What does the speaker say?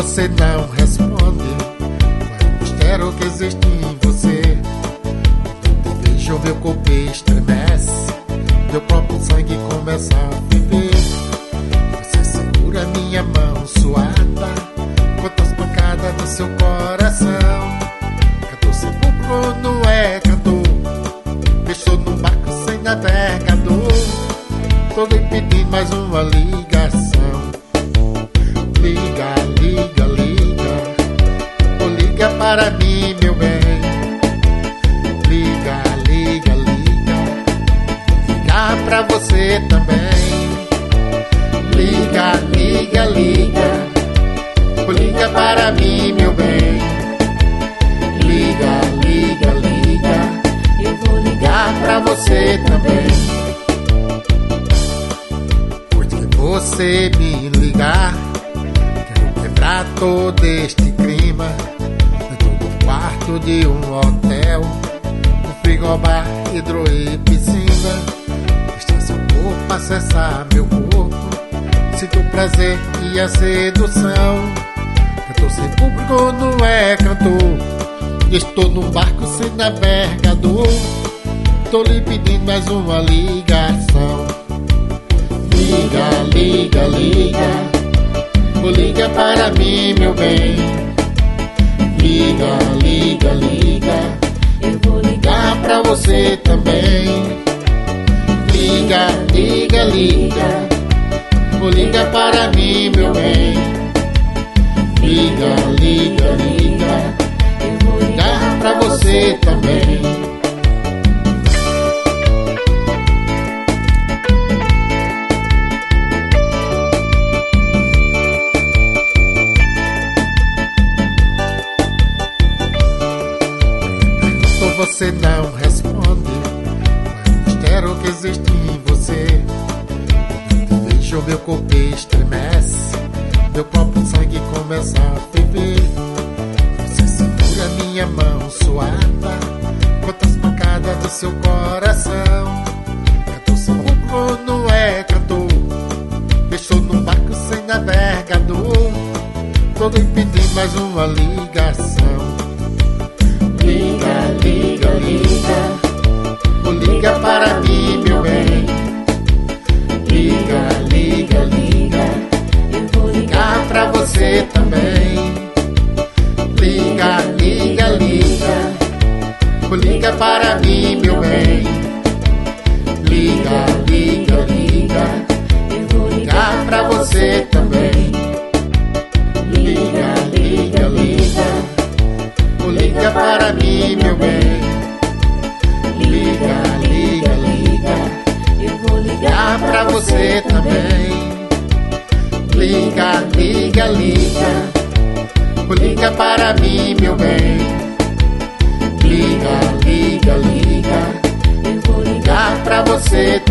você não responde. Qual é o mistério que existe em você? Quando te vejo, meu corpo estremece, meu próprio sangue começa a ferver. Você segura minha mão suada, quantas pancadas no seu coração. Cantor sepulcro não é cantor, deixou num barco sem navegador. Tô lhe pedindo mais uma ligação. Liga, liga, liga, oh, liga para mim, meu bem. Liga, liga, liga, ligar pra você também. Liga, liga, liga, oh, liga para mim, meu bem. Liga, liga, liga, eu vou ligar pra você também. Depois que você me ligar, quebrar todo este clima dentro do quarto de um hotel, um frigobar, hidro e piscina. Deixa seu corpo acessar meu corpo, sinto o prazer e a sedução. Cantor sem público não é cantor, estou num barco sem navegador. Tô lhe pedindo mais uma ligação. Liga, liga, liga, oh, liga para mim, meu bem. Liga, liga, liga, eu vou ligar pra você também. Liga, liga, liga, oh, liga para mim, meu bem. Liga, liga, liga, eu vou ligar pra você também. Você não responde. Qual é o mistério que existe em você? Quando te vejo, meu corpo estremece, meu próprio sangue começa a ferver. Você segura minha mão suada, quantas pancadas do seu coração. Cantor sepulcro não é cantor, deixou num barco sem navegador. Tô lhe pedindo mais uma ligação. Liga, liga, liga, oh, liga para mim, meu bem. Liga, liga, liga, eu vou ligar pra você também. Liga, liga, liga, oh, liga para mim, meu bem. Liga, liga, liga, eu vou ligar pra você também. Liga, liga, liga, liga para mim, meu bem. Liga, liga, liga, eu vou ligar pra você também. Liga, liga, liga, liga para mim, meu bem. Liga, liga, liga, eu vou ligar pra você